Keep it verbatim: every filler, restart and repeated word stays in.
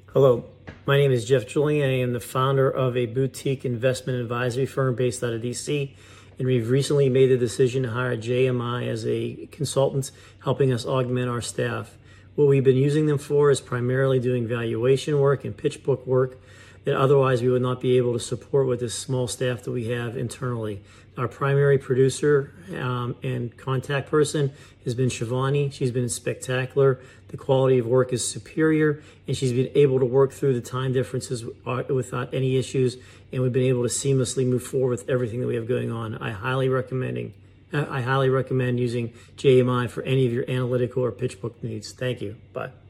Hello, my name is Jeff Julian. I am the founder of a boutique investment advisory firm based out of D C, and we've recently made the decision to hire J M I as a consultant, helping us augment our staff. What we've been using them for is primarily doing valuation work and pitch book work that otherwise we would not be able to support with this small staff that we have internally. Our primary producer um, and contact person has been Shivani. She's been spectacular. The quality of work is superior, and she's been able to work through the time differences without any issues, and we've been able to seamlessly move forward with everything that we have going on. I highly recommending, I highly recommend using J M I for any of your analytical or pitch book needs. Thank you. Bye.